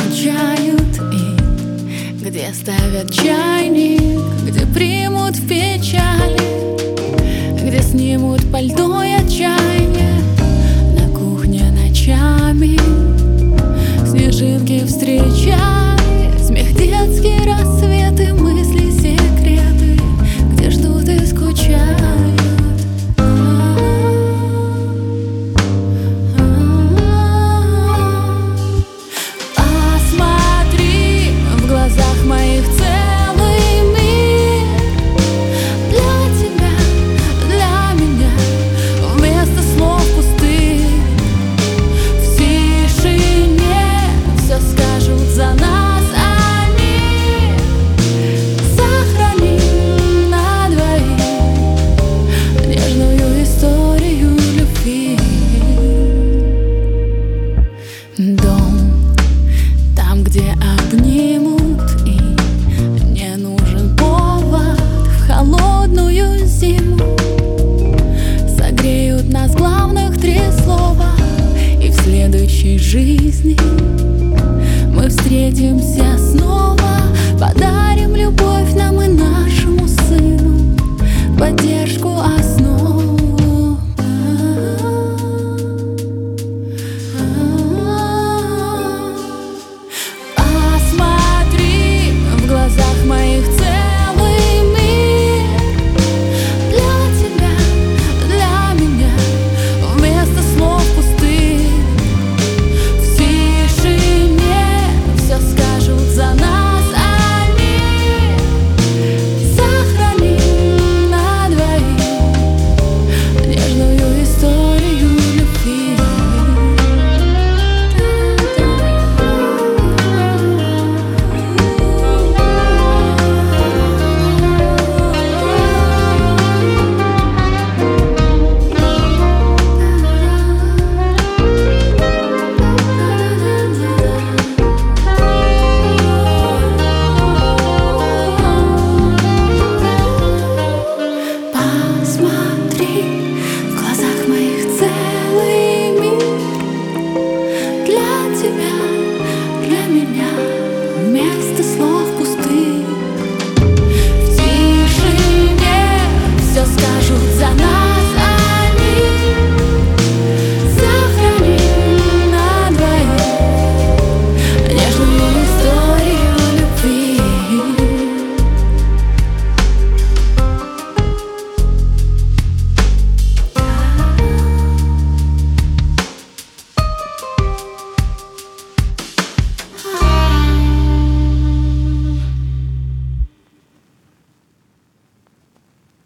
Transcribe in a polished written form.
встречают и где ставят чайник, где примут в печали, где снимут пальто и отчаяние. На кухне ночами снежинки встречали, смех, детские рассветы, мысли, секреты, где ждут и скучают. Посмотри, в глазах моих целый мир. Для тебя, для меня, вместо слов пустых. В тишине все скажут за нас они. Сохраним на двоих нежную историю любви. Дом там, где обнимут, и не нужен повод в холодную зиму. Согреют нас главных 3 слова, и в следующей жизни мы встретимся